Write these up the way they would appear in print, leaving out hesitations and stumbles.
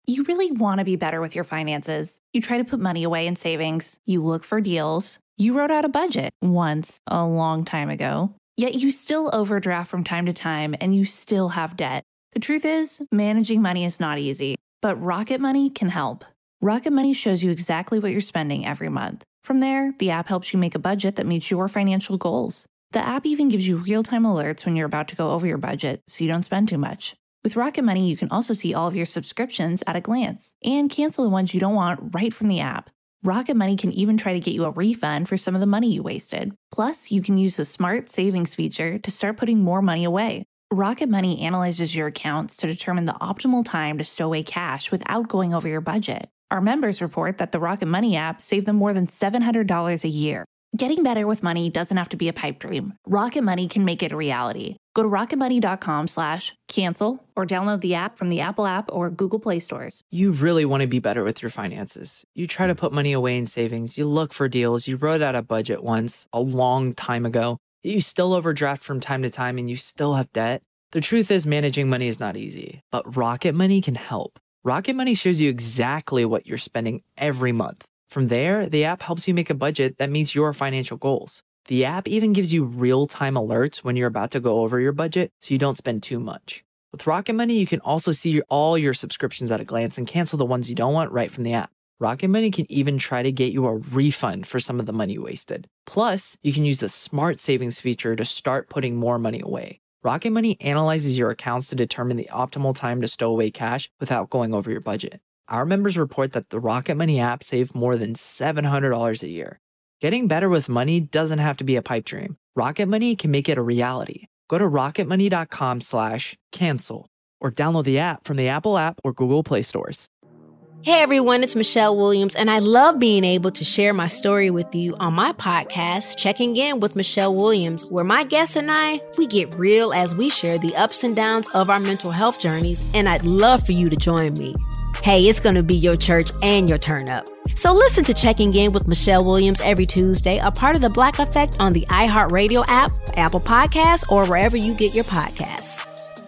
You really want to be better with your finances. You try to put money away in savings. You look for deals. You wrote out a budget once a long time ago. Yet you still overdraft from time to time and you still have debt. The truth is, managing money is not easy, but Rocket Money can help. Rocket Money shows you exactly what you're spending every month. From there, the app helps you make a budget that meets your financial goals. The app even gives you real-time alerts when you're about to go over your budget so you don't spend too much. With Rocket Money, you can also see all of your subscriptions at a glance and cancel the ones you don't want right from the app. Rocket Money can even try to get you a refund for some of the money you wasted. Plus, you can use the Smart Savings feature to start putting more money away. Rocket Money analyzes your accounts to determine the optimal time to stow away cash without going over your budget. Our members report that the Rocket Money app saved them more than $700 a year. Getting better with money doesn't have to be a pipe dream. Rocket Money can make it a reality. Go to rocketmoney.com/cancel or download the app from the Apple App or Google Play stores. You really want to be better with your finances. You try to put money away in savings. You look for deals. You wrote out a budget once a long time ago. You still overdraft from time to time and you still have debt. The truth is, managing money is not easy, but Rocket Money can help. Rocket Money shows you exactly what you're spending every month. From there, the app helps you make a budget that meets your financial goals. The app even gives you real-time alerts when you're about to go over your budget so you don't spend too much. With Rocket Money, you can also see all your subscriptions at a glance and cancel the ones you don't want right from the app. Rocket Money can even try to get you a refund for some of the money wasted. Plus, you can use the Smart Savings feature to start putting more money away. Rocket Money analyzes your accounts to determine the optimal time to stow away cash without going over your budget. Our members report that the Rocket Money app saved more than $700 a year. Getting better with money doesn't have to be a pipe dream. Rocket Money can make it a reality. Go to rocketmoney.com/cancel or download the app from the Apple App or Google Play stores. Hey everyone, it's Michelle Williams, and I love being able to share my story with you on my podcast, Checking In with Michelle Williams, where my guests and we get real as we share the ups and downs of our mental health journeys, and I'd love for you to join me. Hey, it's going to be your church and your turn up. So listen to Checking In with Michelle Williams every Tuesday, a part of the Black Effect on the iHeartRadio app, Apple Podcasts, or wherever you get your podcasts.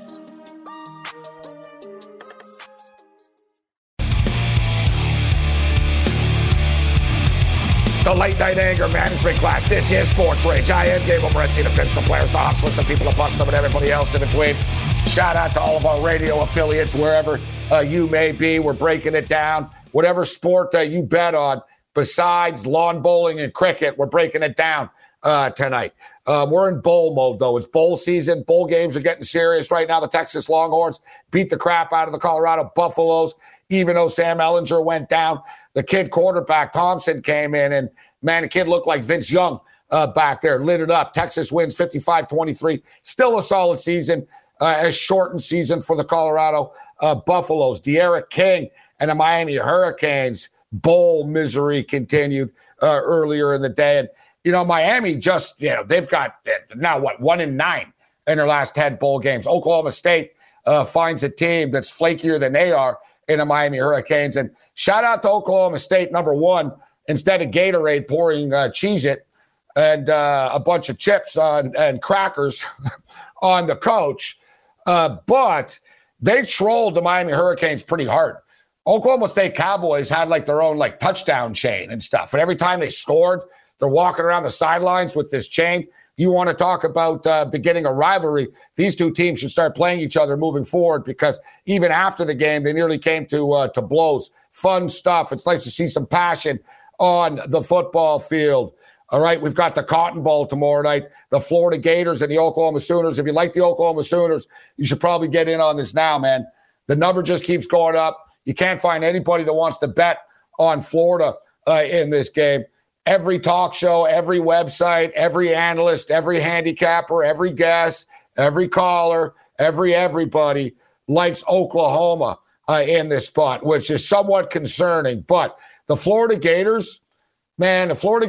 The late night anger management class. This is Sports Rage. I am Gabriel Morency, the Pimps, the players, the hustlers, the people that bust them, and everybody else in between. Shout out to all of our radio affiliates, wherever you may be. We're breaking it down. Whatever sport you bet on, besides lawn bowling and cricket, we're breaking it down tonight. We're in bowl mode, though. It's bowl season. Bowl games are getting serious right now. The Texas Longhorns beat the crap out of the Colorado Buffaloes, even though Sam Ehlinger went down. The kid quarterback, Thompson, came in, and, man, the kid looked like Vince Young back there, lit it up. Texas wins 55-23. Still a solid season, a shortened season for the Colorado Buffaloes. De'Aaron King and the Miami Hurricanes bowl misery continued earlier in the day. And, Miami just, they've got now, 1-9 in their last 10 bowl games. Oklahoma State finds a team that's flakier than they are in the Miami Hurricanes. And shout out to Oklahoma State, number one, instead of Gatorade pouring Cheez-It and a bunch of chips and crackers on the coach. But they trolled the Miami Hurricanes pretty hard. Oklahoma State Cowboys had their own touchdown chain and stuff. And every time they scored, they're walking around the sidelines with this chain. You want to talk about beginning a rivalry, these two teams should start playing each other moving forward, because even after the game, they nearly came to blows. Fun stuff. It's nice to see some passion on the football field. All right, we've got the Cotton Bowl tomorrow night, the Florida Gators and the Oklahoma Sooners. If you like the Oklahoma Sooners, you should probably get in on this now, man. The number just keeps going up. You can't find anybody that wants to bet on Florida in this game. Every talk show, every website, every analyst, every handicapper, every guest, every caller, everybody likes Oklahoma in this spot, which is somewhat concerning. But the Florida Gators, man,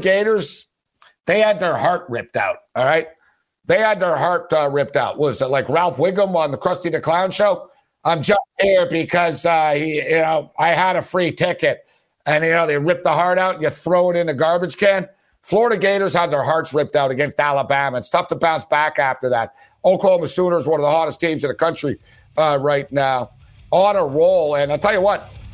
they had their heart ripped out, all right? They had their heart ripped out. Was it like Ralph Wiggum on the Krusty the Clown show? I'm just here because, I had a free ticket. And, they rip the heart out and you throw it in a garbage can. Florida Gators had their hearts ripped out against Alabama. It's tough to bounce back after that. Oklahoma Sooners, one of the hottest teams in the country right now, on a roll. And I'll tell you what,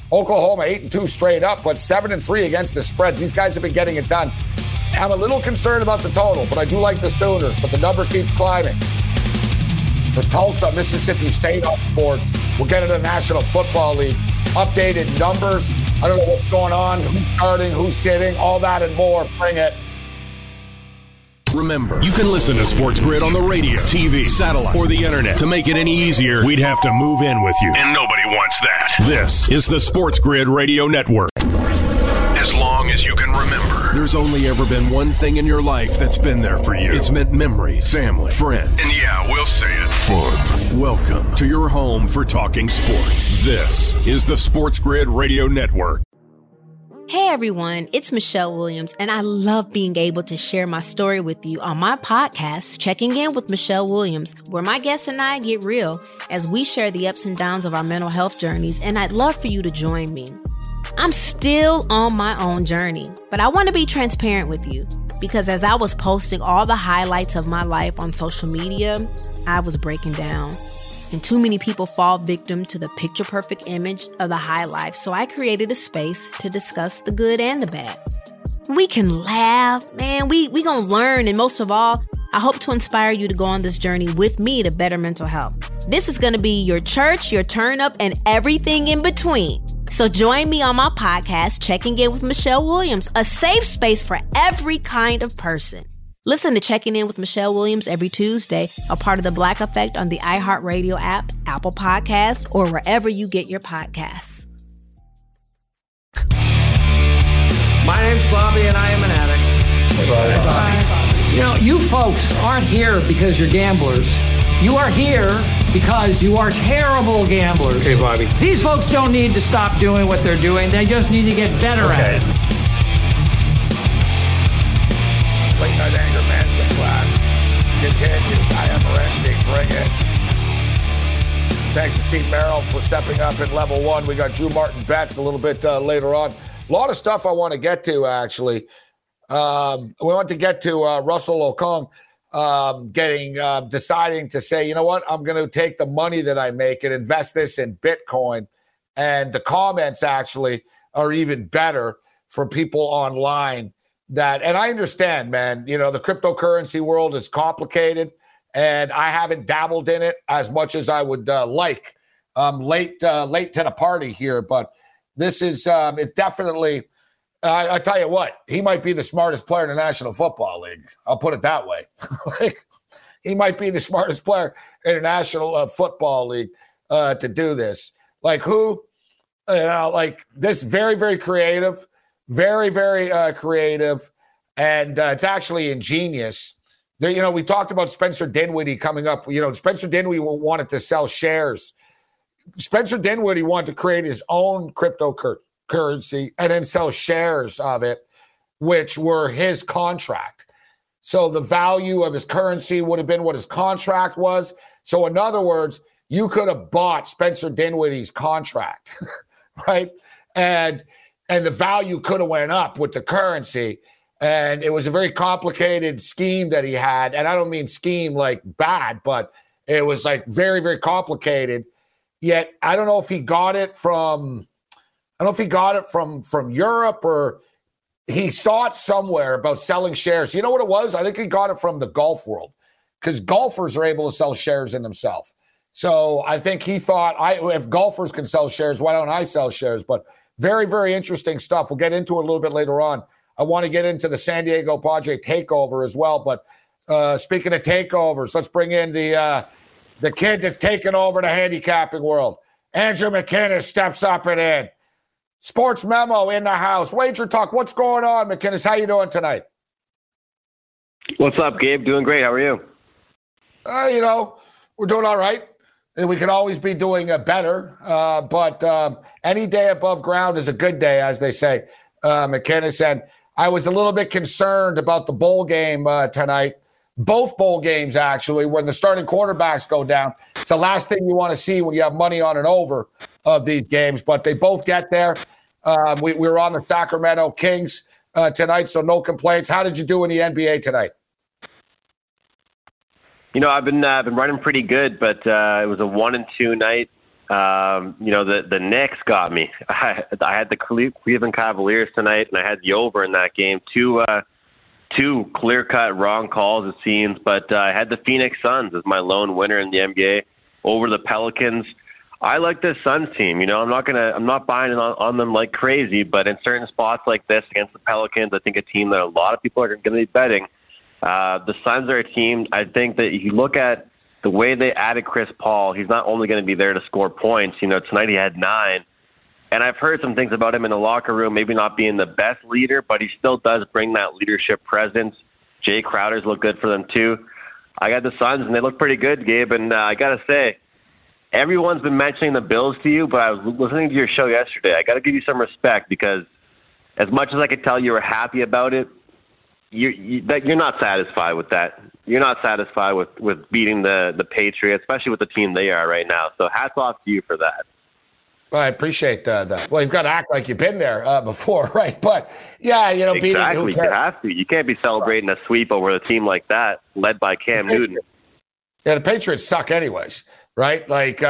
Oklahoma 8-2 straight up, but 7-3 against the spread. These guys have been getting it done. I'm a little concerned about the total, but I do like the Sooners, but the number keeps climbing. The Tulsa, Mississippi State off the board. We'll get into the National Football League. Updated numbers. I don't know what's going on, who's starting, who's sitting, all that and more. Bring it. Remember, you can listen to Sports Grid on the radio, TV, satellite, or the internet. To make it any easier, we'd have to move in with you. And nobody wants that. This is the Sports Grid Radio Network. As long as you can remember, there's only ever been one thing in your life that's been there for you. It's meant memories, family, friends. And yeah, we'll say it, fun. Welcome to your home for talking sports. This is the Sports Grid Radio Network. Hey everyone, it's Michelle Williams, and I love being able to share my story with you on my podcast, Checking In with Michelle Williams, where my guests and I get real as we share the ups and downs of our mental health journeys, and I'd love for you to join me. I'm still on my own journey, but I want to be transparent with you because as I was posting all the highlights of my life on social media, I was breaking down. And too many people fall victim to the picture-perfect image of the high life, so I created a space to discuss the good and the bad. We can laugh, man, we gonna learn, and most of all, I hope to inspire you to go on this journey with me to better mental health. This is gonna be your church, your turn-up, and everything in between. So join me on my podcast, Checking In with Michelle Williams, a safe space for every kind of person. Listen to Checking In with Michelle Williams every Tuesday, a part of the Black Effect on the iHeartRadio app, Apple Podcasts, or wherever you get your podcasts. My name's Bobby, and I am an addict. Hey, Bobby. You know, you folks aren't here because you're gamblers. You are here because you are terrible gamblers. Okay, Bobby. These folks don't need to stop doing what they're doing. They just need to get better at it. Late night anger management class continues. I am Morency. Bring it. Thanks to Steve Merrill for stepping up at level 1. We got Drew Martin Betts a little bit later on. A lot of stuff I want to get to, actually. We want to get to Russell Okung deciding to say, you know what, I'm going to take the money that I make and invest this in Bitcoin. And the comments actually are even better for people online. And I understand, man, you know, the cryptocurrency world is complicated and I haven't dabbled in it as much as I would like. Late to the party here, but this is, it's definitely, I tell you what, he might be the smartest player in the National Football League. I'll put it that way. He might be the smartest player in the National Football League to do this. Like who, you know, like this very, very creative. Very, very creative, and it's actually ingenious. You know, we talked about Spencer Dinwiddie coming up. You know, Spencer Dinwiddie wanted to sell shares. Spencer Dinwiddie wanted to create his own cryptocurrency and then sell shares of it, which were his contract. So the value of his currency would have been what his contract was. So in other words, you could have bought Spencer Dinwiddie's contract, right? And the value could have went up with the currency. And it was a very complicated scheme that he had. And I don't mean scheme like bad, but it was like very, very complicated. Yet I don't know if he got it from Europe or he saw it somewhere about selling shares. You know what it was? I think he got it from the golf world because golfers are able to sell shares in themselves. So I think he thought, if golfers can sell shares, why don't I sell shares? But very, very interesting stuff. We'll get into it a little bit later on. I want to get into the San Diego Padre takeover as well. But speaking of takeovers, let's bring in the kid that's taken over the handicapping world. Andrew McKinnis steps up and in. Sports Memo in the house. Wager Talk, what's going on, McKinnis? How you doing tonight? What's up, Gabe? Doing great. How are you? You know, we're doing all right. We can always be doing better, but any day above ground is a good day, as they say, McKinnis. And I was a little bit concerned about the bowl game tonight. Both bowl games, actually, when the starting quarterbacks go down. It's the last thing you want to see when you have money on an over of these games, but they both get there. We were on the Sacramento Kings tonight, so no complaints. How did you do in the NBA tonight? You know, I've been running pretty good, but it was a 1-2 night The Knicks got me. I had the Cleveland Cavaliers tonight, and I had the over in that game. Two clear-cut wrong calls, it seems, but I had the Phoenix Suns as my lone winner in the NBA over the Pelicans. I like this Suns team. I'm not buying on them like crazy, but in certain spots like this against the Pelicans, I think a team that a lot of people are going to be betting. The Suns are a team, I think that if you look at the way they added Chris Paul, he's not only going to be there to score points. Tonight he had 9. And I've heard some things about him in the locker room, maybe not being the best leader, but he still does bring that leadership presence. Jay Crowder's look good for them too. I got the Suns, and they look pretty good, Gabe. And I got to say, everyone's been mentioning the Bills to you, but I was listening to your show yesterday. I got to give you some respect because as much as I could tell you were happy about it, you're not satisfied with that. You're not satisfied with beating the Patriots, especially with the team they are right now. So hats off to you for that. Well, I appreciate that. Well, you've got to act like you've been there before, right? But, yeah, exactly. You have to. You can't be celebrating a sweep over a team like that, led by Cam Newton. Yeah, the Patriots suck anyways, right? Like,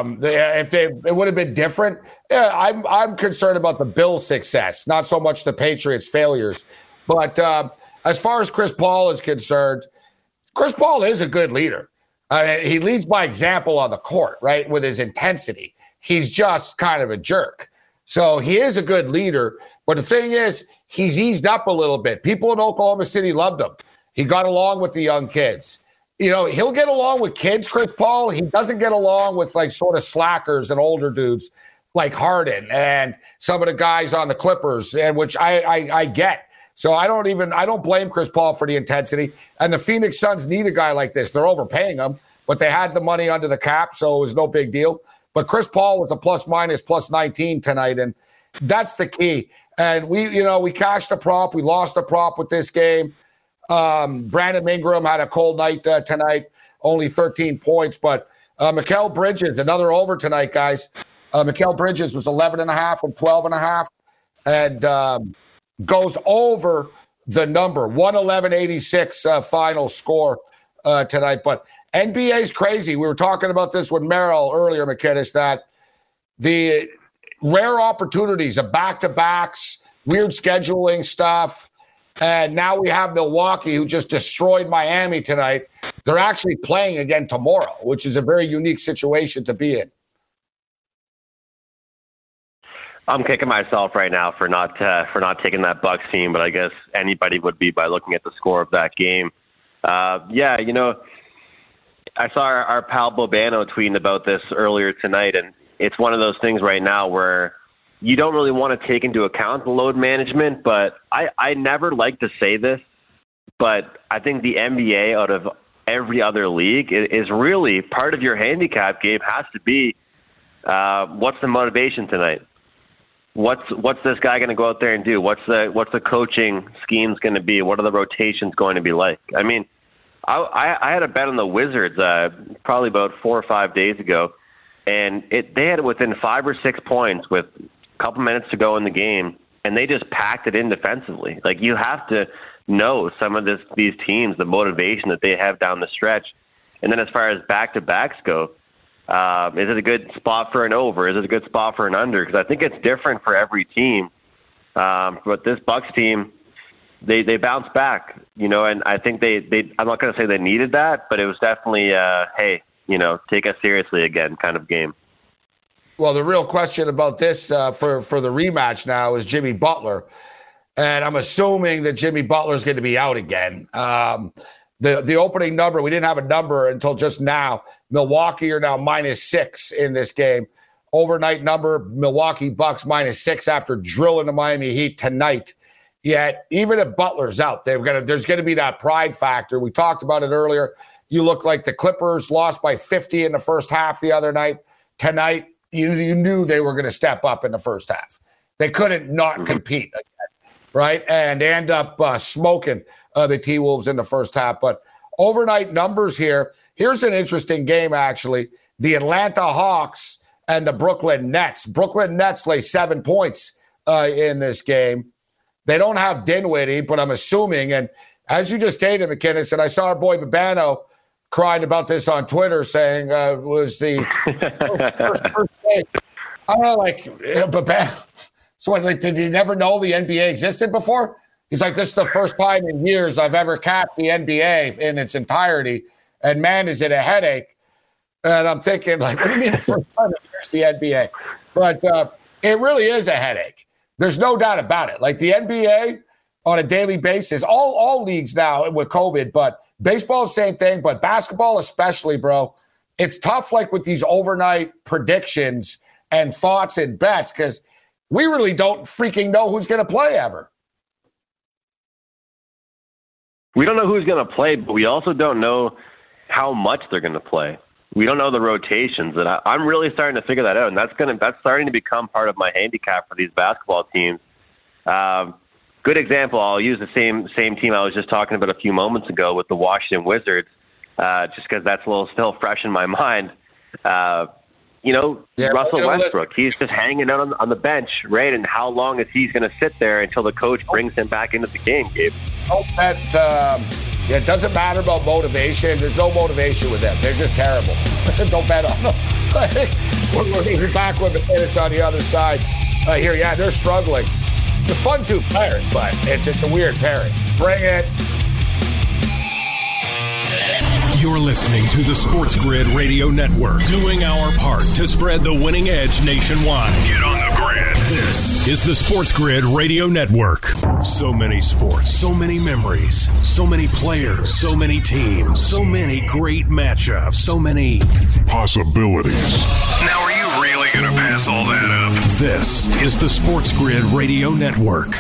it would have been different. Yeah, I'm concerned about the Bills' success, not so much the Patriots' failures. But as far as Chris Paul is concerned, Chris Paul is a good leader. He leads by example on the court, right, with his intensity. He's just kind of a jerk. So he is a good leader. But the thing is, he's eased up a little bit. People in Oklahoma City loved him. He got along with the young kids. He'll get along with kids, Chris Paul. He doesn't get along with like sort of slackers and older dudes like Harden and some of the guys on the Clippers, and which I get. So I don't blame Chris Paul for the intensity. And the Phoenix Suns need a guy like this. They're overpaying him, but they had the money under the cap, so it was no big deal. But Chris Paul was a plus 19 tonight, and that's the key. And we cashed a prop. We lost a prop with this game. Brandon Ingram had a cold night tonight, only 13 points. But Mikal Bridges, another over tonight, guys. Mikal Bridges was 11.5 and 12.5, and goes over the number 111.86 final score tonight. But NBA's crazy. We were talking about this with Merrill earlier, McKinnis, that the rare opportunities of back-to-backs, weird scheduling stuff, and now we have Milwaukee, who just destroyed Miami tonight. They're actually playing again tomorrow, which is a very unique situation to be in. I'm kicking myself right now for not taking that Bucks team, but I guess anybody would be by looking at the score of that game. I saw our pal Bobano tweeting about this earlier tonight, and it's one of those things right now where you don't really want to take into account the load management, but I never like to say this, but I think the NBA out of every other league is really part of your handicap game has to be what's the motivation tonight? What's this guy going to go out there and do? What's the coaching schemes going to be? What are the rotations going to be like? I mean, I had a bet on the Wizards probably about 4 or 5 days ago, and they had it within 5 or 6 points with a couple minutes to go in the game, and they just packed it in defensively. Like, you have to know some of these teams, the motivation that they have down the stretch. And then as far as back-to-backs go, is it a good spot for an over? Is it a good spot for an under? Because I think it's different for every team. But this Bucks team, they bounced back, and I think they I'm not going to say they needed that, but it was definitely, hey, take us seriously again kind of game. Well, the real question about this for the rematch now is Jimmy Butler. And I'm assuming that Jimmy Butler is going to be out again. The opening number, we didn't have a number until just now. Milwaukee are now -6 in this game. Overnight number, Milwaukee Bucks -6 after drilling the Miami Heat tonight. Yet, even if Butler's out, there's going to be that pride factor. We talked about it earlier. You look like the Clippers lost by 50 in the first half the other night. Tonight, you knew they were going to step up in the first half. They couldn't not compete again, right? And end up smoking the T-Wolves in the first half. But overnight numbers here. Here's an interesting game, actually. The Atlanta Hawks and the Brooklyn Nets. Brooklyn Nets lay 7 points in this game. They don't have Dinwiddie, but I'm assuming, and as you just stated, McKinnis, and I saw our boy Babano crying about this on Twitter, saying it was the first I don't know, but so like, did you never know the NBA existed before? He's like, this is the first time in years I've ever capped the NBA in its entirety, and man, is it a headache. And I'm thinking, like, what do you mean the first time in the NBA? But it really is a headache. There's no doubt about it. Like the NBA on a daily basis, all leagues now with COVID, but baseball, same thing, but basketball especially, bro. It's tough, like with these overnight predictions and thoughts and bets, because we really don't freaking know who's going to play ever. We don't know who's going to play, but we also don't know how much they're going to play. We don't know the rotations, and I'm really starting to figure that out, and that's starting to become part of my handicap for these basketball teams. Good example, I'll use the same team I was just talking about a few moments ago with the Washington Wizards, just because that's a little still fresh in my mind. Russell Westbrook, he's just hanging out on the bench, right? And how long is he going to sit there until the coach brings him back into the game, Gabe? It doesn't matter about motivation. There's no motivation with them. They're just terrible. Don't bet on them. We're back with the on the other side here. Yeah, they're struggling. They're fun two players, but it's a weird pairing. Bring it. You're listening to the Sports Grid Radio Network, doing our part to spread the winning edge nationwide. Get on the grid. This is the Sports Grid Radio Network. So many sports, so many memories, so many players, so many teams, so many great matchups, so many possibilities. Now, are you really going to pass all that up? This is the Sports Grid Radio Network.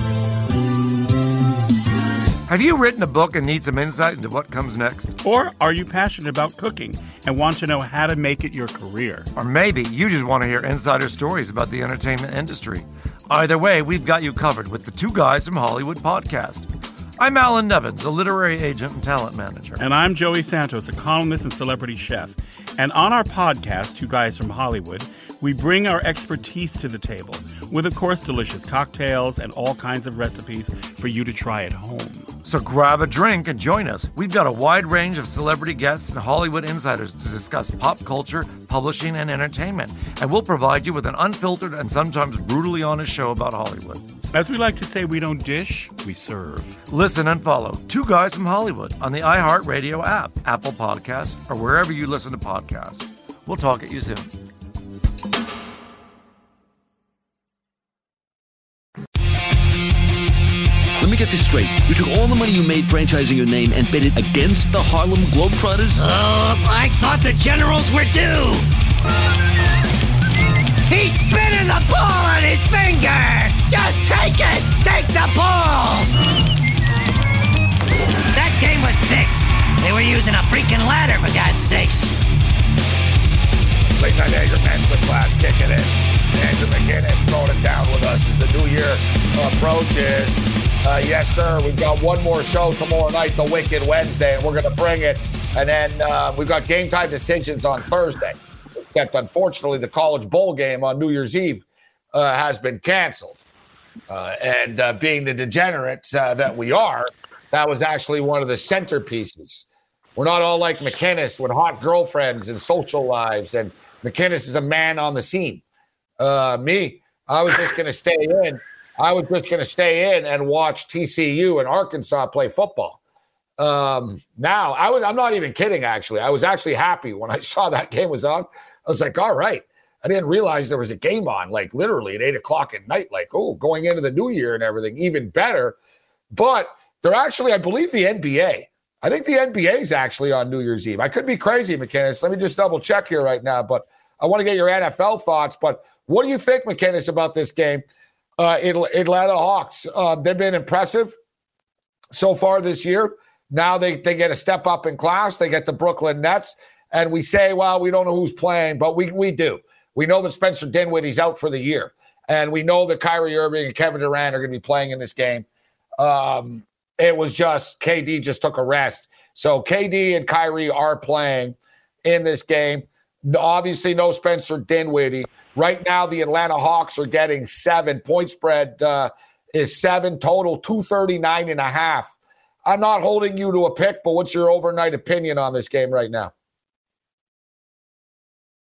Have you written a book and need some insight into what comes next? Or are you passionate about cooking and want to know how to make it your career? Or maybe you just want to hear insider stories about the entertainment industry. Either way, we've got you covered with the Two Guys from Hollywood podcast. I'm Alan Nevins, a literary agent and talent manager. And I'm Joey Santos, a columnist and celebrity chef. And on our podcast, Two Guys from Hollywood, we bring our expertise to the table with, of course, delicious cocktails and all kinds of recipes for you to try at home. So grab a drink and join us. We've got a wide range of celebrity guests and Hollywood insiders to discuss pop culture, publishing, and entertainment. And we'll provide you with an unfiltered and sometimes brutally honest show about Hollywood. As we like to say, we don't dish, we serve. Listen and follow Two Guys from Hollywood on the iHeartRadio app, Apple Podcasts, or wherever you listen to podcasts. We'll talk at you soon. Let me get this straight. You took all the money you made franchising your name and bet it against the Harlem Globetrotters? I thought the Generals were due. He's spinning the ball on his finger. Just take it. Take the ball. That game was fixed. They were using a freaking ladder, for God's sakes. Late night Anger Management class kicking in. Andrew McGinnis throwing it down with us as the new year approaches. Yes, sir. We've got one more show tomorrow night, the Wicked Wednesday, and we're going to bring it. And then we've got game time decisions on Thursday. Except, unfortunately, the College Bowl game on New Year's Eve has been canceled. And being the degenerates that we are, that was actually one of the centerpieces. We're not all like McInnes with hot girlfriends and social lives. And McInnes is a man on the scene. Me, I was just going to stay in. I was just going to stay in and watch TCU and Arkansas play football. I'm not even kidding, actually. I was actually happy when I saw that game was on. I was like, all right. I didn't realize there was a game on, like literally at 8 o'clock at night, like, oh, going into the new year and everything, even better. But they're actually, I believe the NBA. I think the NBA is actually on New Year's Eve. I could be crazy, McInnes. Let me just double check here right now. But I want to get your NFL thoughts. But what do you think, McInnes, about this game? Atlanta Hawks, they've been impressive so far this year. Now they get a step up in class. They get the Brooklyn Nets. And we say, well, we don't know who's playing, but we do. We know that Spencer Dinwiddie's out for the year. And we know that Kyrie Irving and Kevin Durant are going to be playing in this game. It was just KD just took a rest. So KD and Kyrie are playing in this game. Obviously, no Spencer Dinwiddie. Right now, the Atlanta Hawks are getting 7. Point spread is 7 total, 239.5. I'm not holding you to a pick, but what's your overnight opinion on this game right now?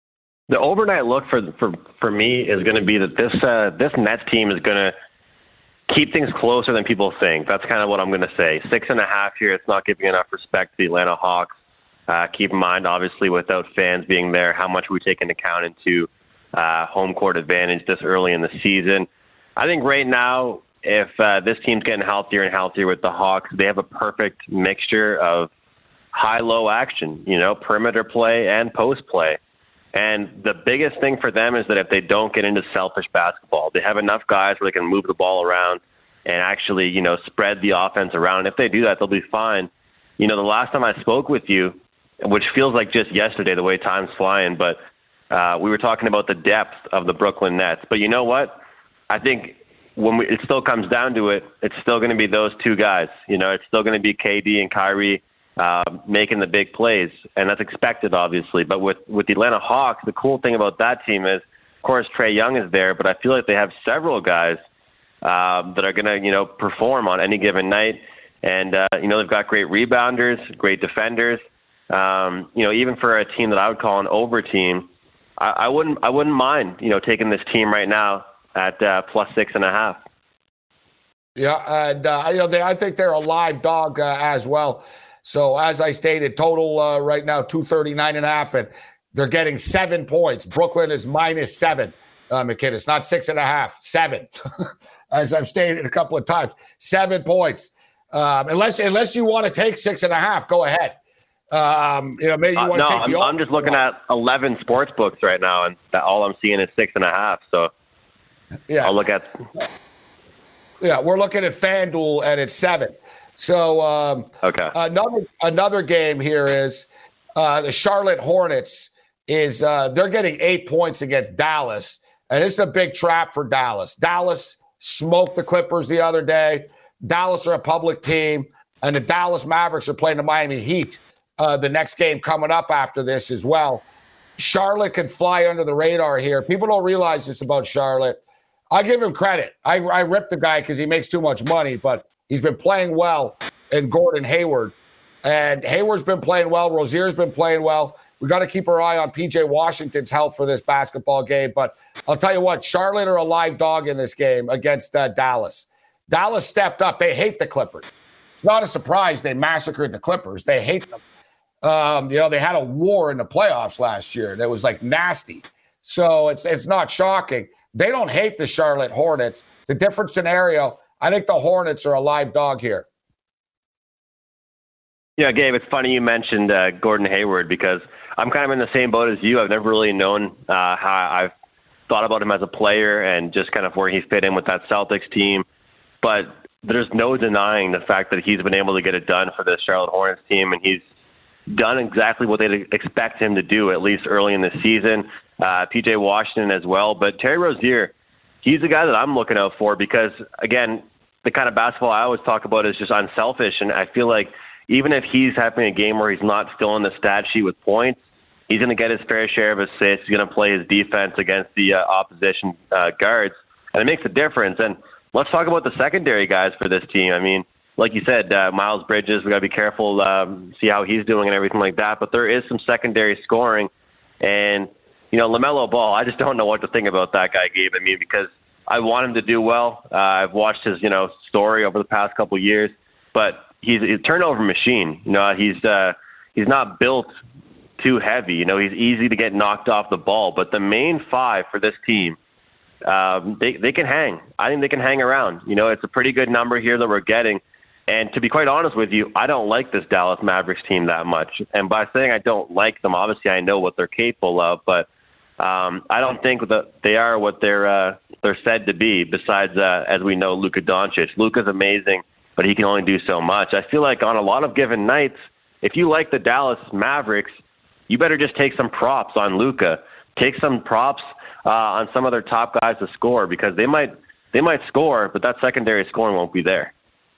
The overnight look for me is going to be that this Nets team is going to keep things closer than people think. That's kind of what I'm going to say. 6.5 here, it's not giving enough respect to the Atlanta Hawks. Keep in mind, obviously, without fans being there, how much we take into account into home court advantage this early in the season. I think right now, if this team's getting healthier and healthier with the Hawks, they have a perfect mixture of high-low action, perimeter play and post play. And the biggest thing for them is that if they don't get into selfish basketball, they have enough guys where they can move the ball around and actually, spread the offense around. And if they do that, they'll be fine. The last time I spoke with you, which feels like just yesterday, the way time's flying, but we were talking about the depth of the Brooklyn Nets. But you know what? I think when it still comes down to it, it's still going to be those two guys. It's still going to be KD and Kyrie making the big plays, and that's expected, obviously. But with the Atlanta Hawks, the cool thing about that team is, of course, Trae Young is there, but I feel like they have several guys that are going to, perform on any given night. And, they've got great rebounders, great defenders. Even for a team that I would call an over team, I wouldn't mind, taking this team right now at plus 6.5. Yeah, and I think they're a live dog as well. So as I stated, total right now 239.5, and they're getting 7 points. Brooklyn is -7. McKinnon, it's not 6.5, 7. As I've stated a couple of times, 7 points. Unless you want to take 6.5, go ahead. Maybe you want to take the over. I'm just looking at 11 sports books right now, and all I'm seeing is 6.5. So yeah, I'll look at. Yeah, we're looking at FanDuel, and it's 7. So okay. Another game here is the Charlotte Hornets is they're getting 8 points against Dallas, and it's a big trap for Dallas. Dallas smoked the Clippers the other day. Dallas are a public team, and the Dallas Mavericks are playing the Miami Heat the next game coming up after this as well. Charlotte could fly under the radar here. People don't realize this about Charlotte. I give him credit. I rip the guy because he makes too much money, but he's been playing well in Gordon Hayward. And Hayward's been playing well. Rozier's been playing well. We got to keep our eye on P.J. Washington's health for this basketball game. But I'll tell you what, Charlotte are a live dog in this game against Dallas. Dallas stepped up. They hate the Clippers. It's not a surprise they massacred the Clippers. They hate them. They had a war in the playoffs last year that was like nasty. So it's not shocking. They don't hate the Charlotte Hornets. It's a different scenario. I think the Hornets are a live dog here. Yeah, Gabe, it's funny you mentioned Gordon Hayward because I'm kind of in the same boat as you. I've never really known how I've thought about him as a player and just kind of where he fit in with that Celtics team. But there's no denying the fact that he's been able to get it done for the Charlotte Hornets team, and he's done exactly what they'd expect him to do, at least early in the season. P.J. Washington as well. But Terry Rozier, he's the guy that I'm looking out for because, again, the kind of basketball I always talk about is just unselfish. And I feel like even if he's having a game where he's not still in the stat sheet with points, he's going to get his fair share of assists. He's going to play his defense against the opposition guards. And it makes a difference. And let's talk about the secondary guys for this team. I mean, like you said, Miles Bridges, we got to be careful, see how he's doing and everything like that. But there is some secondary scoring. And, LaMelo Ball, I just don't know what to think about that guy, Gabe. I mean, because I want him to do well. I've watched his, story over the past couple of years. But he's a turnover machine. He's not built too heavy. He's easy to get knocked off the ball. But the main five for this team, they can hang. I think they can hang around. It's a pretty good number here that we're getting. And to be quite honest with you, I don't like this Dallas Mavericks team that much. And by saying I don't like them, obviously I know what they're capable of, but I don't think that they are what they're said to be. Besides, as we know, Luka Doncic. Luka's amazing, but he can only do so much. I feel like on a lot of given nights, if you like the Dallas Mavericks, you better just take some props on Luka. Take some props on some of their top guys to score because they might score, but that secondary scoring won't be there.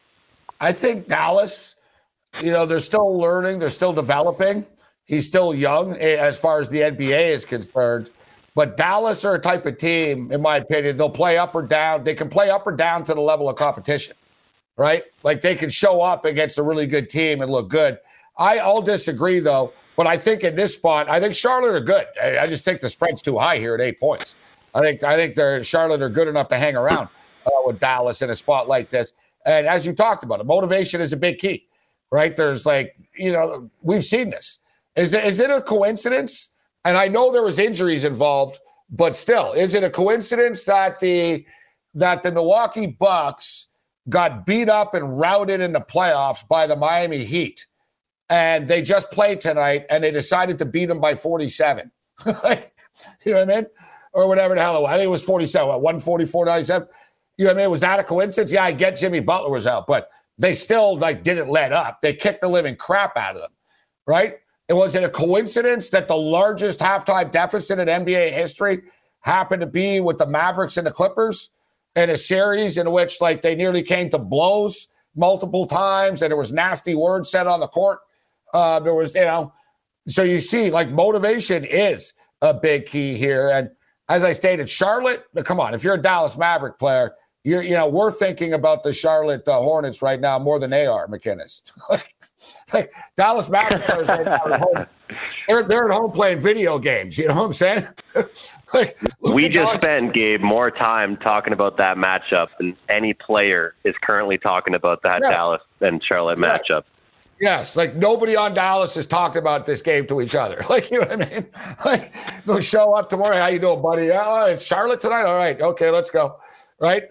I think Dallas, they're still learning. They're still developing. He's still young as far as the NBA is concerned. But Dallas are a type of team, in my opinion, they'll play up or down. They can play up or down to the level of competition, right? Like they can show up against a really good team and look good. I'll disagree, though. But I think in this spot, I think Charlotte are good. I just think the spread's too high here at 8 points. I think Charlotte are good enough to hang around with Dallas in a spot like this. And as you talked about, motivation is a big key, right? There's we've seen this. Is it a coincidence? And I know there was injuries involved, but still, is it a coincidence that the Milwaukee Bucks got beat up and routed in the playoffs by the Miami Heat, and they just played tonight and they decided to beat them by 47? You know what I mean? Or whatever the hell it was. I think it was 47, 144-97. You know what I mean? Was that a coincidence? Yeah, I get Jimmy Butler was out, but they still didn't let up. They kicked the living crap out of them, right? And was it a coincidence that the largest halftime deficit in NBA history happened to be with the Mavericks and the Clippers in a series in which they nearly came to blows multiple times and there was nasty words said on the court? There was, so you see, motivation is a big key here. And as I stated, Charlotte, come on, if you're a Dallas Maverick player, we're thinking about the Charlotte Hornets right now more than they are, McInnes. Dallas Maverick players right now at home. They're at home playing video games. You know what I'm saying? We just spent, Gabe, more time talking about that matchup than any player is currently talking about that Dallas and Charlotte matchup. Yes, nobody on Dallas has talked about this game to each other. You know what I mean? They'll show up tomorrow. How you doing, buddy? Oh, it's Charlotte tonight. All right, okay, let's go. Right?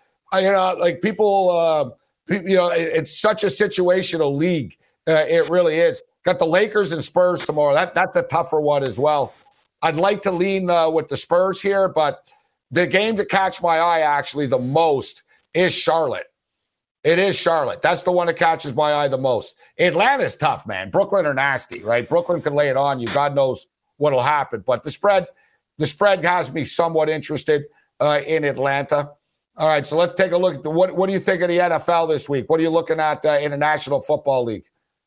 People. It's such a situational league. It really is. Got the Lakers and Spurs tomorrow. That's a tougher one as well. I'd like to lean with the Spurs here, but the game to catch my eye actually the most is Charlotte. It is Charlotte. That's the one that catches my eye the most. Atlanta's tough, man. Brooklyn are nasty, right? Brooklyn can lay it on you. God knows what'll happen. But the spread has me somewhat interested in Atlanta. All right, so let's take a look at what do you think of the NFL this week? What are you looking at in the National Football League?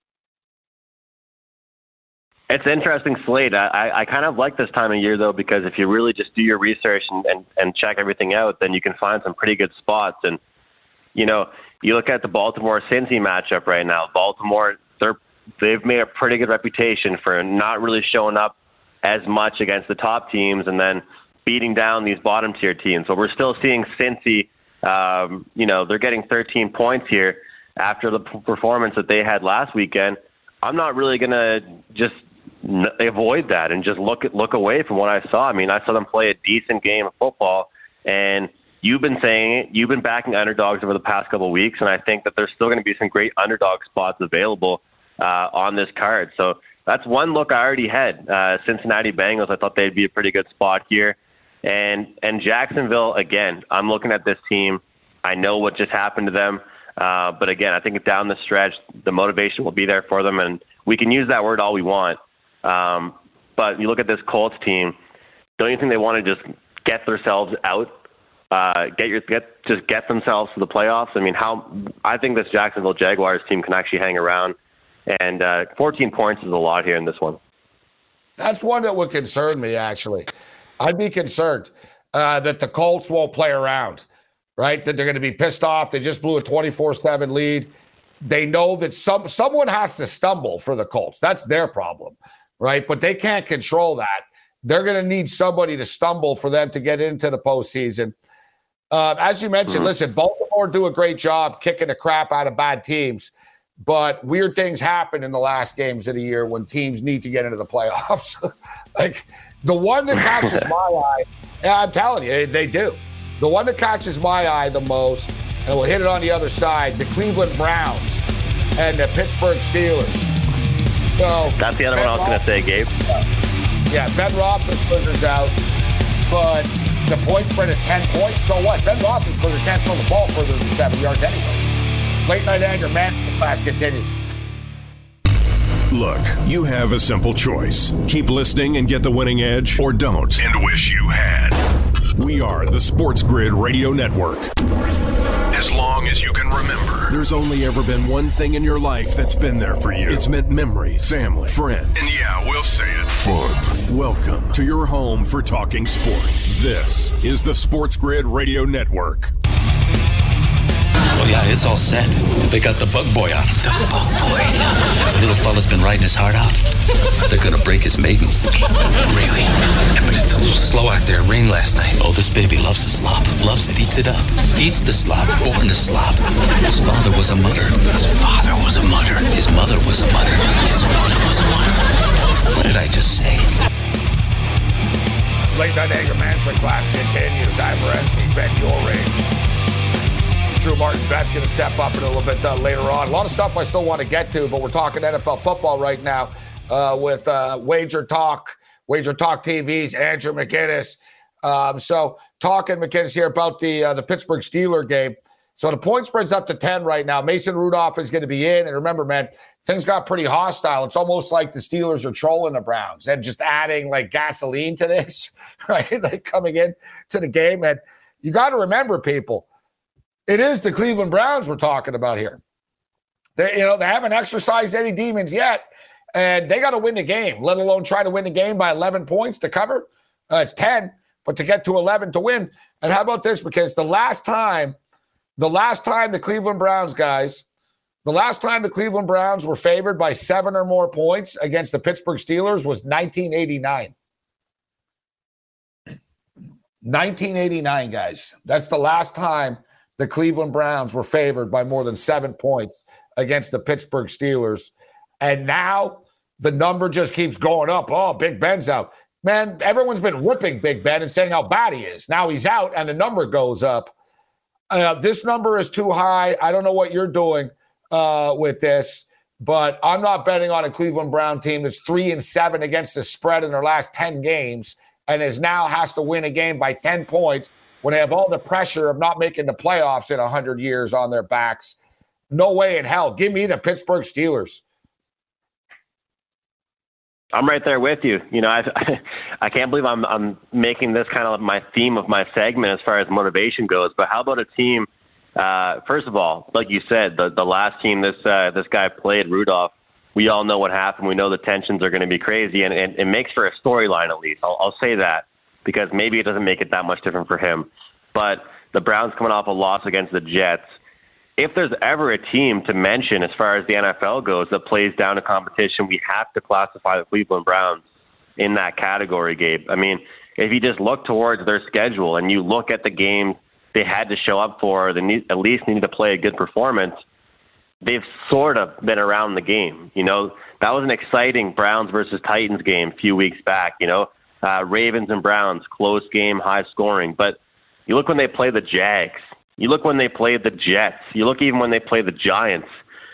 It's an interesting slate. I kind of like this time of year, though, because if you really just do your research and check everything out, then you can find some pretty good spots. And, you look at the Baltimore-Cincy matchup right now. Baltimore, they've made a pretty good reputation for not really showing up as much against the top teams and then beating down these bottom-tier teams. So we're still seeing Cincy, they're getting 13 points here after the performance that they had last weekend. I'm not really going to just avoid that and just look away from what I saw. I mean, I saw them play a decent game of football, and you've been saying it. You've been backing underdogs over the past couple of weeks, and I think that there's still going to be some great underdog spots available on this card. So that's one look I already had. Cincinnati Bengals, I thought they'd be a pretty good spot here. And Jacksonville, again, I'm looking at this team. I know what just happened to them. But again, I think down the stretch, the motivation will be there for them. And we can use that word all we want. But you look at this Colts team, don't you think they want to just get themselves out? Get themselves to the playoffs? I mean, I think this Jacksonville Jaguars team can actually hang around. And 14 points is a lot here in this one. That's one that would concern me, actually. I'd be concerned that the Colts won't play around, right? That they're going to be pissed off. They just blew a 24-7 lead. They know that someone has to stumble for the Colts. That's their problem, right? But they can't control that. They're going to need somebody to stumble for them to get into the postseason. As you mentioned, listen, Baltimore do a great job kicking the crap out of bad teams, but weird things happen in the last games of the year when teams need to get into the playoffs. The one that catches my eye, I'm telling you, they do. The one that catches my eye the most, and we'll hit it on the other side, the Cleveland Browns and the Pittsburgh Steelers. So that's the other one I was going to say, Gabe. Yeah, Ben Roethlisberger's out, but the point spread is 10 points. So what? Ben Roethlisberger can't throw the ball further than 7 yards anyways. Late night anger, man. The class continues. Look, you have a simple choice. Keep listening and get the winning edge, or don't and wish you had. We are the Sports Grid Radio Network. As long as you can remember, there's only ever been one thing in your life that's been there for you. It's meant memories, family, friends, and yeah, we'll say it, fun. Welcome to your home for talking sports. This is the Sports Grid Radio Network. Oh, yeah, it's all set. They got the bug boy on him. The bug boy? Yeah. The little fella's been riding his heart out. They're gonna break his maiden. Really? Yeah, but it's a little slow out there. It rained last night. Oh, this baby loves the slop. Loves it. Eats it up. Eats the slop. Born to slop. His father was a mutter. His father was a mutter. His mother was a mutter. His mother was a mutter. What did I just say? Late night anger management class continues. I'm Renzi, bet your range. Drew Martin Bet's going to step up in a little bit later on. A lot of stuff I still want to get to, but we're talking NFL football right now with Wager Talk TV's Andrew McGinnis. So talking, McGinnis, here about the Pittsburgh Steelers game. So the point spread's up to 10 right now. Mason Rudolph is going to be in. And remember, man, things got pretty hostile. It's almost like the Steelers are trolling the Browns and just adding like gasoline to this, right? Like coming in to the game. And you got to remember, people, it is the Cleveland Browns we're talking about here. They haven't exercised any demons yet, and they got to win the game, let alone try to win the game by 11 points to cover. It's 10, but to get to 11 to win. And how about this? Because the last time the Cleveland Browns, guys, were favored by 7 or more points against the Pittsburgh Steelers was 1989. 1989, guys. That's the last time the Cleveland Browns were favored by more than 7 points against the Pittsburgh Steelers. And now the number just keeps going up. Oh, Big Ben's out. Man, everyone's been ripping Big Ben and saying how bad he is. Now he's out and the number goes up. This number is too high. I don't know what you're doing with this, but I'm not betting on a Cleveland Brown team that's 3-7 against the spread in their last 10 games and has to win a game by 10 points when they have all the pressure of not making the playoffs in 100 years on their backs. No way in hell. Give me the Pittsburgh Steelers. I'm right there with you. You know, I can't believe I'm making this kind of my theme of my segment as far as motivation goes. But how about a team? First of all, like you said, the last team this guy played, Rudolph, we all know what happened. We know the tensions are going to be crazy, and it makes for a storyline at least. I'll say that, because maybe it doesn't make it that much different for him. But the Browns coming off a loss against the Jets, if there's ever a team to mention as far as the NFL goes that plays down a competition, we have to classify the Cleveland Browns in that category, Gabe. I mean, if you just look towards their schedule and you look at the games they had to show up for, they at least needed to play a good performance, they've sort of been around the game. You know, that was an exciting Browns versus Titans game a few weeks back, you know. Ravens and Browns, close game, high scoring. But you look when they play the Jags. You look when they play the Jets. You look even when they play the Giants.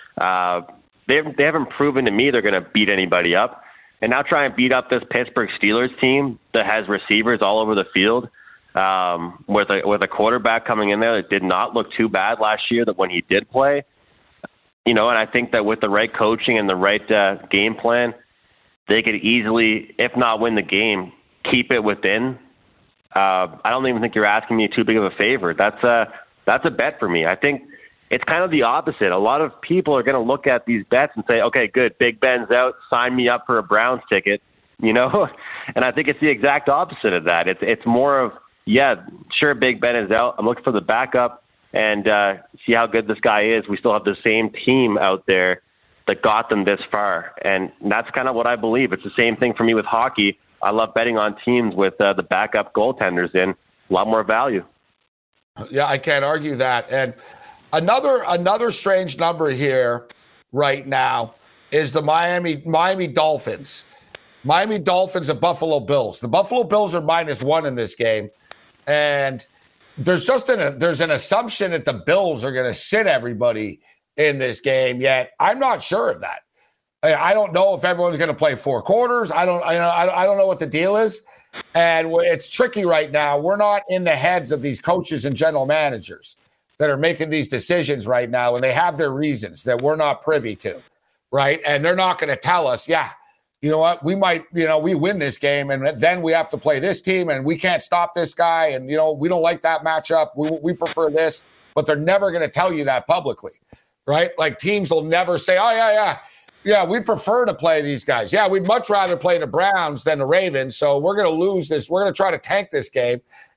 They haven't proven to me they're going to beat anybody up. And now try and beat up this Pittsburgh Steelers team that has receivers all over the field, with a quarterback coming in there that did not look too bad last year that when he did play. You know, and I think that with the right coaching and the right game plan, they could easily, if not win the game, keep it within. I don't even think you're asking me too big of a favor. That's a bet for me. I think it's kind of the opposite. A lot of people are going to look at these bets and say, okay, good, Big Ben's out, sign me up for a Browns ticket, you know? And I think it's the exact opposite of that. It's more of, yeah, sure, Big Ben is out. I'm looking for the backup and see how good this guy is. We still have the same team out there that got them this far. And that's kind of what I believe. It's the same thing for me with hockey. I love betting on teams with the backup goaltenders in. A lot more value. Yeah, I can't argue that. And another strange number here right now is the Miami Dolphins. Miami Dolphins and Buffalo Bills. The Buffalo Bills are -1 in this game. And there's an assumption that the Bills are going to sit everybody in this game, yet I'm not sure of that. I don't know if everyone's going to play 4 quarters. I don't know what the deal is. And it's tricky right now. We're not in the heads of these coaches and general managers that are making these decisions right now, and they have their reasons that we're not privy to, right? And they're not going to tell us, yeah, you know what, we might, we win this game, and then we have to play this team, and we can't stop this guy, and, we don't like that matchup. We prefer this. But they're never going to tell you that publicly, right? Like teams will never say, oh, yeah, we prefer to play these guys. Yeah, we'd much rather play the Browns than the Ravens, so we're going to lose this. We're going to try to tank this game.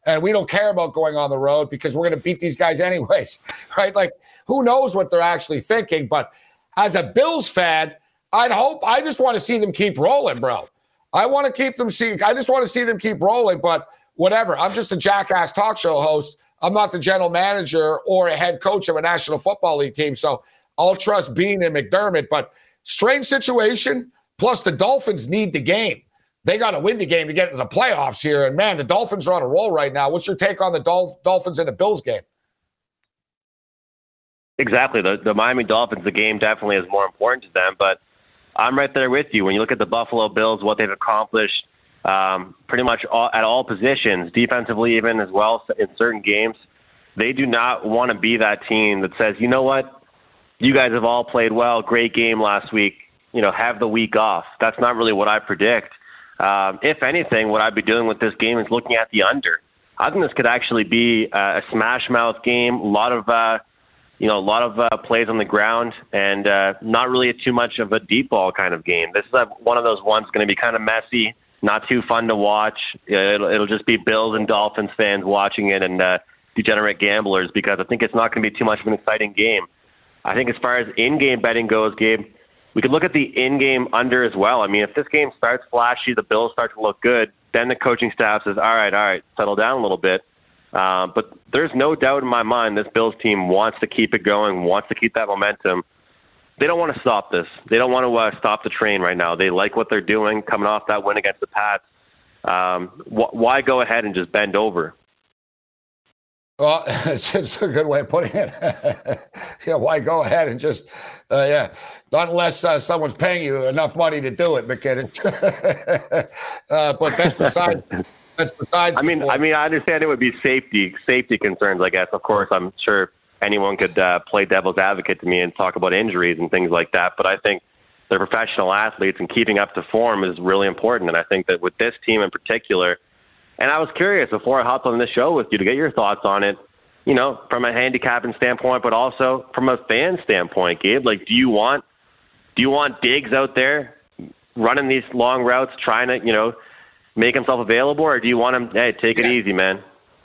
and we don't care about going on the road because we're going to beat these guys anyways, right? Like, who knows what they're actually thinking? But as a Bills fan, I just want to see them keep rolling, bro. I just want to see them keep rolling, but whatever. I'm just a jackass talk show host. I'm not the general manager or a head coach of a National Football League team, so I'll trust Bean and McDermott. But strange situation, plus the Dolphins need the game. They got to win the game to get into the playoffs here. And, man, the Dolphins are on a roll right now. What's your take on the Dolphins and the Bills game? Exactly. The Miami Dolphins, the game definitely is more important to them. But I'm right there with you. When you look at the Buffalo Bills, what they've accomplished pretty much at all positions, defensively even as well in certain games, they do not want to be that team that says, you know what, you guys have all played well, great game last week, have the week off. That's not really what I predict. If anything, what I'd be doing with this game is looking at the under. I think this could actually be a smash mouth game, a lot of plays on the ground, and not really too much of a deep ball kind of game. This is one of those ones going to be kind of messy, not too fun to watch. It'll just be Bills and Dolphins fans watching it and degenerate gamblers, because I think it's not going to be too much of an exciting game. I think as far as in-game betting goes, Gabe, we could look at the in-game under as well. I mean, if this game starts flashy, the Bills start to look good, then the coaching staff says, all right, settle down a little bit. But there's no doubt in my mind this Bills team wants to keep it going, wants to keep that momentum. They don't want to stop this. They don't want to stop the train right now. They like what they're doing, coming off that win against the Pats. Why go ahead and just bend over? Well, it's a good way of putting it. Yeah, why go ahead and just, not unless someone's paying you enough money to do it, McKinnon. But that's besides. I mean, I understand it would be safety concerns, I guess. Of course, I'm sure anyone could play devil's advocate to me and talk about injuries and things like that. But I think they're professional athletes, and keeping up to form is really important. And I think that with this team in particular, and I was curious before I hopped on this show with you to get your thoughts on it, from a handicapping standpoint, but also from a fan standpoint, Gabe. Like, do you want Diggs out there running these long routes, trying to, make himself available, or do you want him, hey, take it easy, man?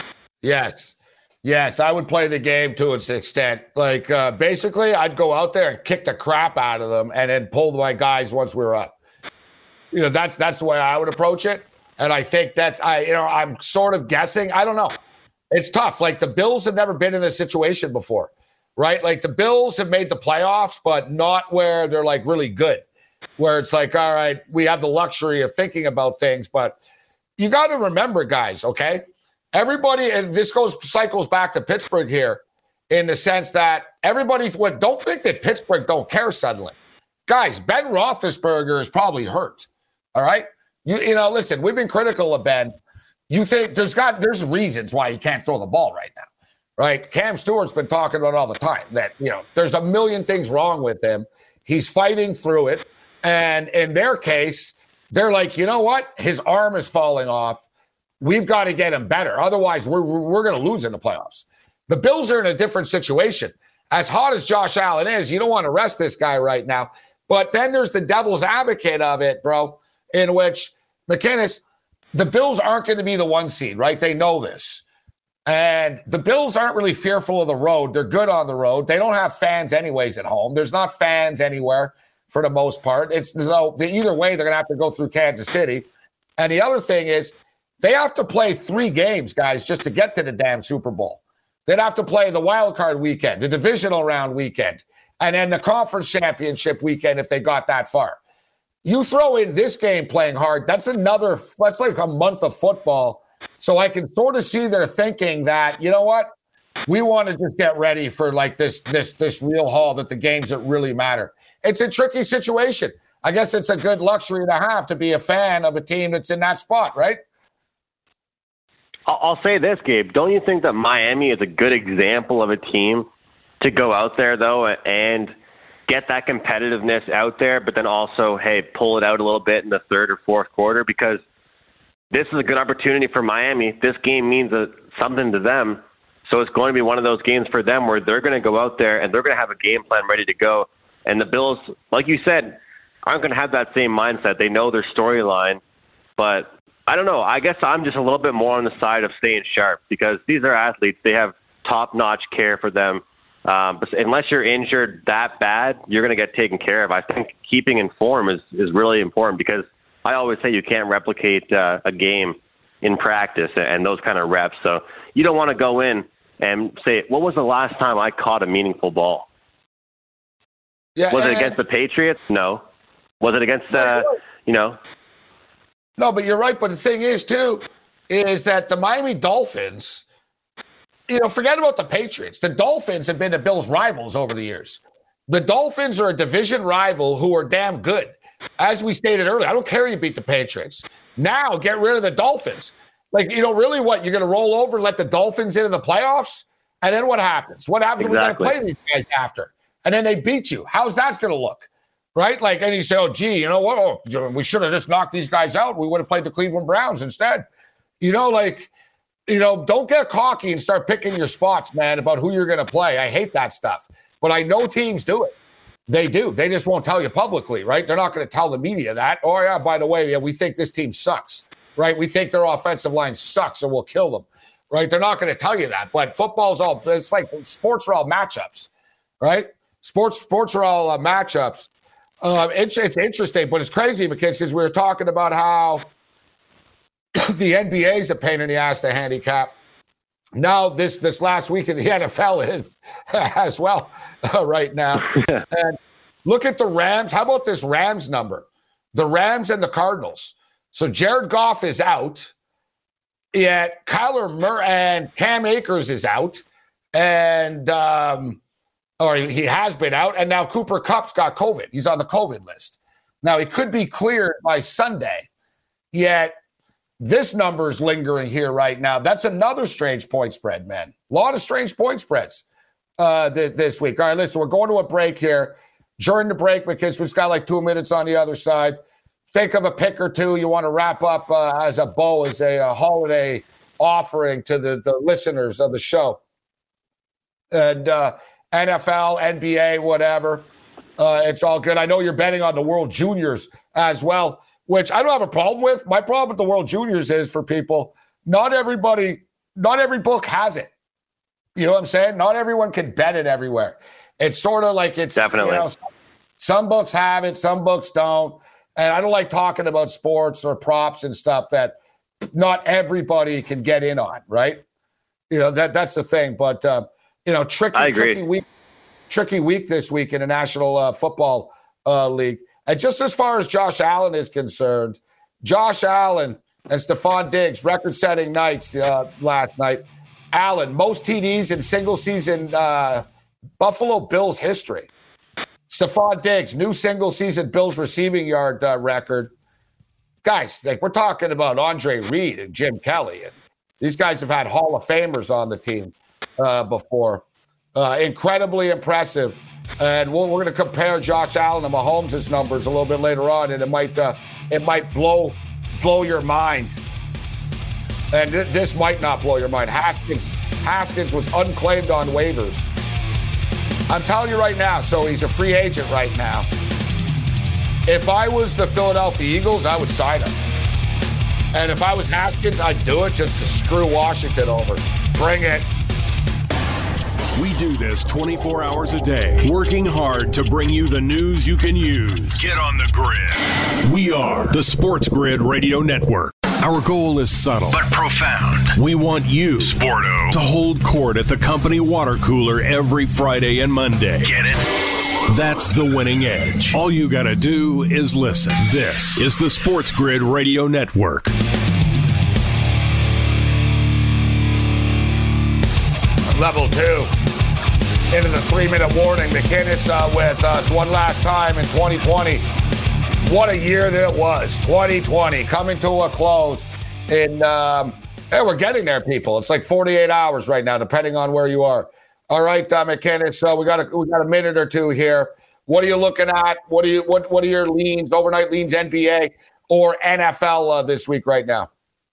Yes, I would play the game to its extent. Like, basically, I'd go out there and kick the crap out of them and then pull my guys once we were up. That's the way I would approach it. And I think I'm sort of guessing. I don't know. It's tough. Like, the Bills have never been in this situation before, right? Like, the Bills have made the playoffs, but not where they're, like, really good, where it's like, all right, we have the luxury of thinking about things. But you got to remember, guys, okay? Everybody, and this cycles back to Pittsburgh here in the sense that everybody don't think that Pittsburgh don't care suddenly. Guys, Ben Roethlisberger is probably hurt, all right? Listen, we've been critical of Ben. You think there's reasons why he can't throw the ball right now, right? Cam Stewart's been talking about all the time that, there's a million things wrong with him. He's fighting through it. And in their case, they're like, you know what? His arm is falling off. We've got to get him better. Otherwise, we're going to lose in the playoffs. The Bills are in a different situation. As hot as Josh Allen is, you don't want to rest this guy right now. But then there's the devil's advocate of it, bro, in which McKinnis, the Bills aren't going to be the 1 seed, right? They know this. And the Bills aren't really fearful of the road. They're good on the road. They don't have fans anyways at home. There's not fans anywhere for the most part. Either way, they're going to have to go through Kansas City. And the other thing is they have to play 3 games, guys, just to get to the damn Super Bowl. They'd have to play the wild card weekend, the divisional round weekend, and then the conference championship weekend if they got that far. You throw in this game playing hard, that's like a month of football. So I can sort of see their thinking that, you know what? We want to just get ready for like this real haul, that the games that really matter. It's a tricky situation. I guess it's a good luxury to have to be a fan of a team that's in that spot, right? I'll say this, Gabe. Don't you think that Miami is a good example of a team to go out there, though, and get that competitiveness out there, but then also, hey, pull it out a little bit in the third or fourth quarter? Because this is a good opportunity for Miami. This game means something to them. So it's going to be one of those games for them where they're going to go out there and they're going to have a game plan ready to go. And the Bills, like you said, aren't going to have that same mindset. They know their storyline, but I don't know. I guess I'm just a little bit more on the side of staying sharp because these are athletes. They have top-notch care for them. But unless you're injured that bad, you're going to get taken care of. I think keeping in form is really important because I always say you can't replicate a game in practice and those kind of reps. So you don't want to go in and say, what was the last time I caught a meaningful ball? Yeah, was it against the Patriots? No. Was it against, No, but you're right. But the thing is, too, is that the Miami Dolphins, forget about the Patriots. The Dolphins have been the Bills' rivals over the years. The Dolphins are a division rival who are damn good. As we stated earlier, I don't care you beat the Patriots. Now get rid of the Dolphins. Really what? You're going to roll over and let the Dolphins into the playoffs? And then what happens? What happens when we got to play these guys after? And then they beat you. How's that going to look? Right? and you say, oh, gee, you know what? Oh, we should have just knocked these guys out. We would have played the Cleveland Browns instead. Don't get cocky and start picking your spots, man, about who you're going to play. I hate that stuff. But I know teams do it. They do. They just won't tell you publicly, right? They're not going to tell the media that. Oh, yeah, by the way, we think this team sucks, right? We think their offensive line sucks and we'll kill them, right? They're not going to tell you that. But it's like sports are all matchups, right? Sports are all matchups. It's interesting, but it's crazy because we were talking about how the NBA is a pain in the ass to handicap. Now this last week in the NFL is as well right now. And look at the Rams. How about this Rams number? The Rams and the Cardinals. So Jared Goff is out, yet Kyler Murray and Cam Akers is out, and he has been out, and now Cooper Kupp's got COVID. He's on the COVID list. Now he could be cleared by Sunday, yet this number is lingering here right now. That's another strange point spread, man. A lot of strange point spreads this week. All right, listen, we're going to a break here. During the break, because we've got like 2 minutes on the other side, think of a pick or two you want to wrap up as a bow, as a holiday offering to the listeners of the show. And NFL, NBA, whatever. It's all good. I know you're betting on the World Juniors as well, which I don't have a problem with. My problem with the World Juniors is for people, not every book has it. You know what I'm saying? Not everyone can bet it everywhere. It's sort of like it's, definitely. Some books have it, some books don't. And I don't like talking about sports or props and stuff that not everybody can get in on, right? That's the thing. But, tricky week this week in the National Football League. And just as far as Josh Allen is concerned, Josh Allen and Stephon Diggs, record-setting nights last night. Allen, most TDs in single-season Buffalo Bills history. Stephon Diggs, new single-season Bills receiving yard record. Guys, we're talking about Andre Reed and Jim Kelly. And these guys have had Hall of Famers on the team before. Incredibly impressive. And we're going to compare Josh Allen and Mahomes' numbers a little bit later on, and it might blow your mind. And this might not blow your mind. Haskins was unclaimed on waivers. I'm telling you right now, so he's a free agent right now. If I was the Philadelphia Eagles, I would sign him. And if I was Haskins, I'd do it just to screw Washington over. Bring it. We do this 24 hours a day, working hard to bring you the news you can use. Get on the grid. We are the Sports Grid Radio Network. Our goal is subtle but profound. We want you, Sporto, to hold court at the company water cooler every Friday and Monday. Get it? That's the winning edge. All you gotta do is listen. This is the Sports Grid Radio Network. Level 2. Into the 3-minute warning. McInnes with us one last time in 2020. What a year that it was. 2020 coming to a close. And we're getting there, people. It's like 48 hours right now, depending on where you are. All right, McInnes. So we got a minute or two here. What are you looking at? What are your leans, overnight leans, NBA or NFL this week right now?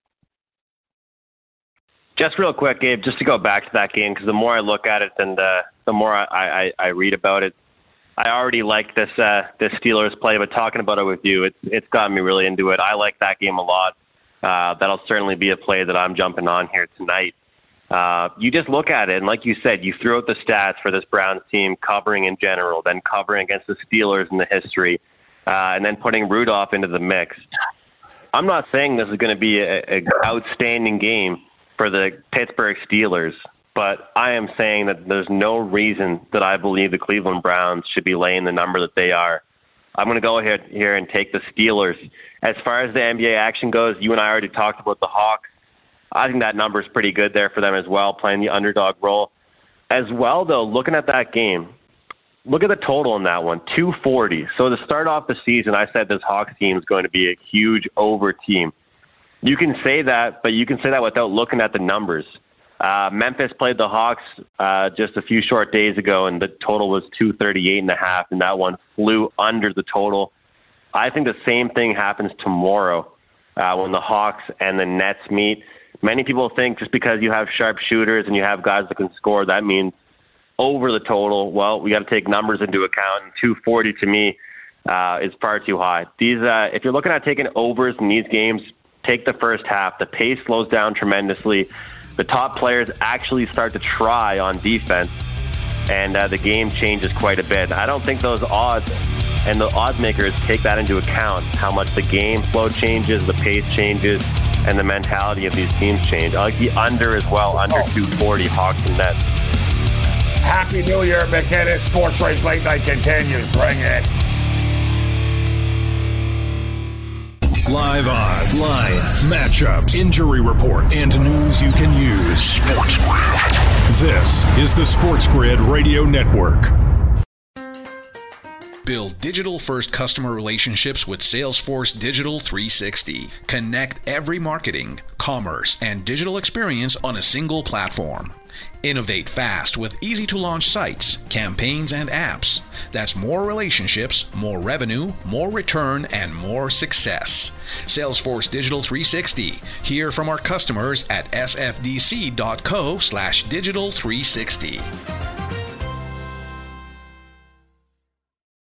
Just real quick, Gabe, just to go back to that game, because the more I look at it and the more I read about it, I already like this Steelers play, but talking about it with you, it's gotten me really into it. I like that game a lot. That'll certainly be a play that I'm jumping on here tonight. You just look at it, and like you said, you threw out the stats for this Browns team covering in general, then covering against the Steelers in the history, and then putting Rudolph into the mix. I'm not saying this is going to be an outstanding game for the Pittsburgh Steelers, but I am saying that there's no reason that I believe the Cleveland Browns should be laying the number that they are. I'm going to go ahead here and take the Steelers. As far as the NBA action goes, you and I already talked about the Hawks. I think that number is pretty good there for them as well, playing the underdog role. As well, though, looking at that game, look at the total in that one, 240. So to start off the season, I said this Hawks team is going to be a huge over team. You can say that, but you can say that without looking at the numbers. Memphis played the Hawks just a few short days ago, and the total was 238.5, and that one flew under the total. I think the same thing happens tomorrow when the Hawks and the Nets meet. Many people think just because you have sharp shooters and you have guys that can score, that means over the total. Well, we got to take numbers into account, and 240 to me is far too high. These, if you're looking at taking overs in these games, take the first half. The pace slows down tremendously. The top players actually start to try on defense, and the game changes quite a bit. I don't think those odds and the odds makers take that into account, how much the game flow changes, the pace changes, and the mentality of these teams change. I like the under as well, under 240, Hawks and Nets. Happy New Year, McKinnon. Sports Rage Late Night continues. Bring it. Live odds, lines, matchups, injury reports, and news you can use. Sports Grid. This is the Sports Grid Radio Network. Build digital-first customer relationships with Salesforce Digital 360. Connect every marketing, commerce, and digital experience on a single platform. Innovate fast with easy-to-launch sites, campaigns, and apps. That's more relationships, more revenue, more return, and more success. Salesforce Digital 360. Hear from our customers at sfdc.co/digital360.